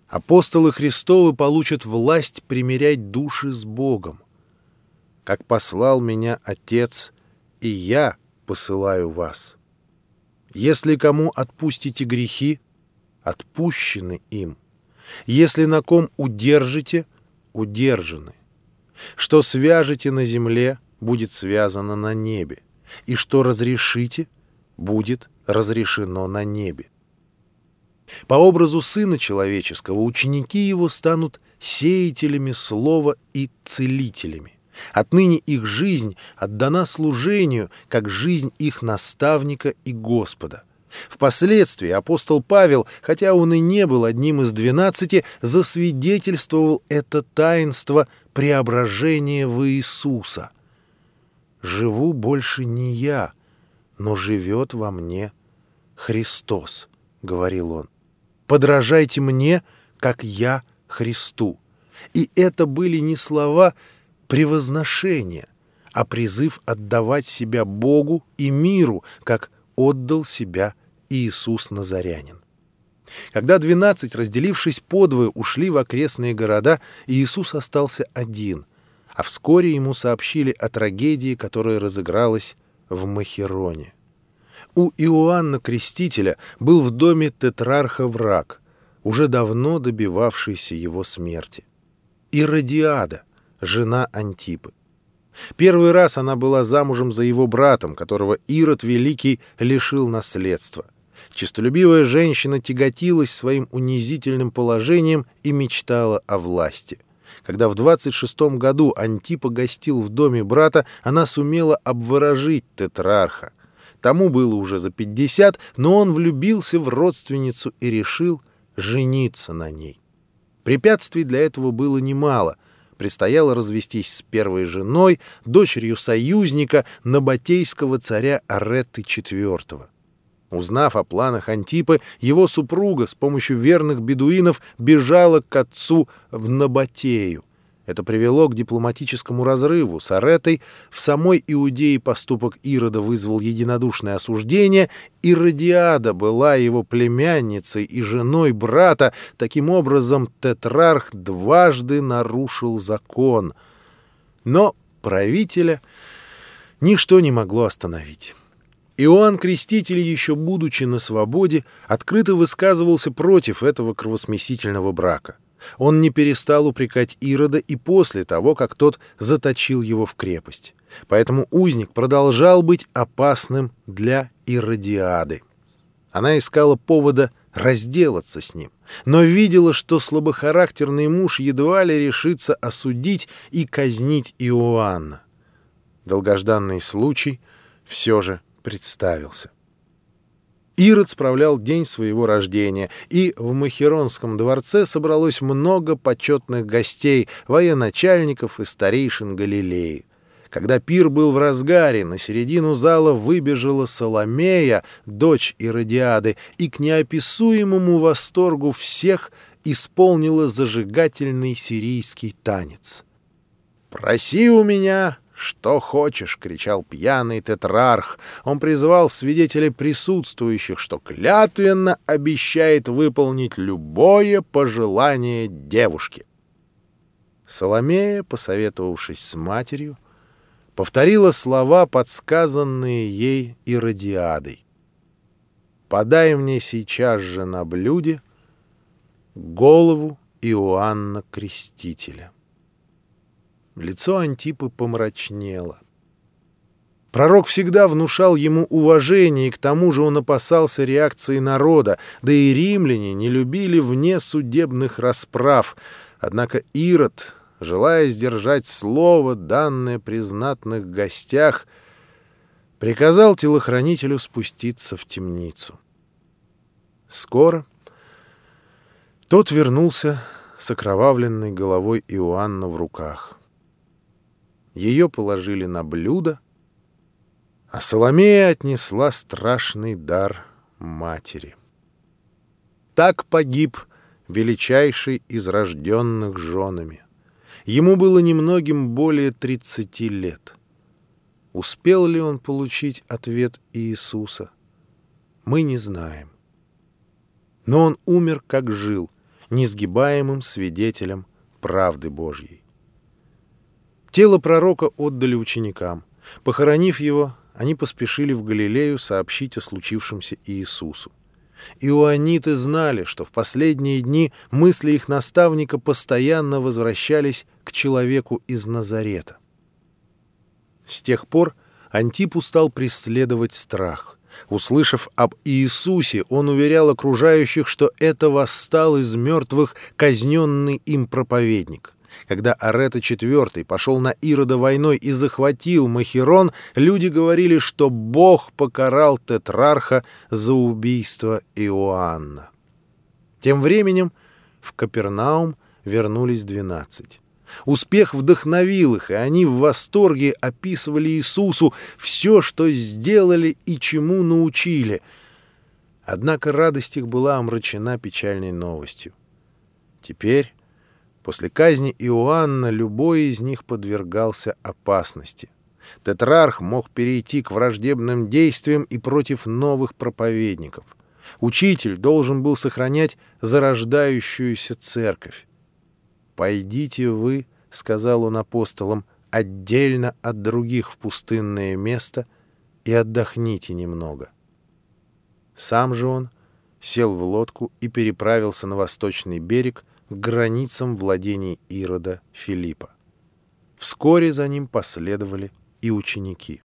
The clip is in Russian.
Апостолы Христовы получат власть примирять души с Богом. Как послал меня Отец, и я посылаю вас. Если кому отпустите грехи, отпущены им. Если на ком удержите, удержаны. Что свяжете на земле, будет связано на небе, и что разрешите, будет разрешено на небе. По образу Сына Человеческого ученики Его станут сеятелями Слова и целителями. Отныне их жизнь отдана служению, как жизнь их наставника и Господа. Впоследствии апостол Павел, хотя он и не был одним из 12, засвидетельствовал это таинство преображения в Иисуса. «Живу больше не я, но живет во мне Христос», — говорил он. «Подражайте мне, как я Христу». И это были не слова превозношения, а призыв отдавать себя Богу и миру, как отдал себя Иисус Назарянин. Когда 12, разделившись подвое, ушли в окрестные города, Иисус остался один, а вскоре ему сообщили о трагедии, которая разыгралась в Махероне. У Иоанна Крестителя был в доме тетрарха враг, уже давно добивавшийся его смерти. Иродиада, жена Антипы. Первый раз она была замужем за его братом, которого Ирод Великий лишил наследства. Честолюбивая женщина тяготилась своим унизительным положением и мечтала о власти. Когда в 26-м году Антипа гостил в доме брата, она сумела обворожить тетрарха. Тому было уже за 50, но он влюбился в родственницу и решил жениться на ней. Препятствий для этого было немало. Предстояло развестись с первой женой, дочерью союзника, набатейского царя Аретты IV. Узнав о планах Антипы, его супруга с помощью верных бедуинов бежала к отцу в Набатею. Это привело к дипломатическому разрыву с Ареттой. В самой Иудее поступок Ирода вызвал единодушное осуждение. Иродиада была его племянницей и женой брата. Таким образом, тетрарх дважды нарушил закон. Но правителя ничто не могло остановить. Иоанн Креститель, еще будучи на свободе, открыто высказывался против этого кровосмесительного брака. Он не перестал упрекать Ирода и после того, как тот заточил его в крепость. Поэтому узник продолжал быть опасным для Иродиады. Она искала повода разделаться с ним, но видела, что слабохарактерный муж едва ли решится осудить и казнить Иоанна. Долгожданный случай все же представился. Ирод справлял день своего рождения, и в Махеронском дворце собралось много почетных гостей, военачальников и старейшин Галилеи. Когда пир был в разгаре, на середину зала выбежала Саломея, дочь Иродиады, и к неописуемому восторгу всех исполнила зажигательный сирийский танец. «Проси у меня что хочешь!» — кричал пьяный тетрарх. Он призывал свидетелей присутствующих, что клятвенно обещает выполнить любое пожелание девушки. Саломея, посоветовавшись с матерью, повторила слова, подсказанные ей Иродиадой. «Подай мне сейчас же на блюде голову Иоанна Крестителя». Лицо Антипы помрачнело. Пророк всегда внушал ему уважение, и к тому же он опасался реакции народа, да и римляне не любили внесудебных расправ. Однако Ирод, желая сдержать слово, данное при знатных гостях, приказал телохранителю спуститься в темницу. Скоро тот вернулся с окровавленной головой Иоанна в руках. Ее положили на блюдо, а Саломея отнесла страшный дар матери. Так погиб величайший из рожденных женами. Ему было немногим более 30 лет. Успел ли он получить ответ Иисуса? Мы не знаем. Но он умер, как жил, несгибаемым свидетелем правды Божьей. Тело пророка отдали ученикам. Похоронив его, они поспешили в Галилею сообщить о случившемся Иисусу. Иоанниты знали, что в последние дни мысли их наставника постоянно возвращались к человеку из Назарета. С тех пор Антипу стал преследовать страх. Услышав об Иисусе, он уверял окружающих, что это восстал из мертвых казненный им проповедник. Когда Арета IV пошел на Ирода войной и захватил Махерон, люди говорили, что Бог покарал тетрарха за убийство Иоанна. Тем временем в Капернаум вернулись 12. Успех вдохновил их, и они в восторге описывали Иисусу все, что сделали и чему научили. Однако радость их была омрачена печальной новостью. Теперь, после казни Иоанна, любой из них подвергался опасности. Тетрарх мог перейти к враждебным действиям и против новых проповедников. Учитель должен был сохранять зарождающуюся церковь. «Пойдите вы, — сказал он апостолам, — отдельно от других в пустынное место и отдохните немного». Сам же он сел в лодку и переправился на восточный берег к границам владений Ирода Филиппа. Вскоре за ним последовали и ученики.